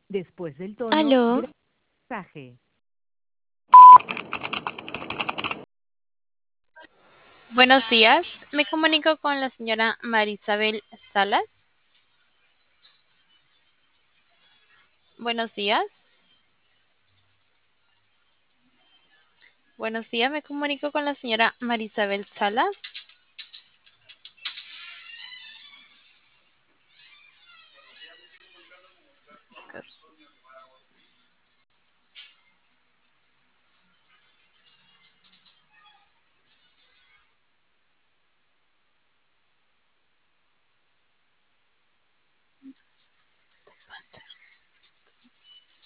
Después del tono, Aló, graba el mensaje. Buenos días, me comunico con la señora Marisabel Salas. Buenos días. Buenos días, me comunico con la señora Marisabel Salas.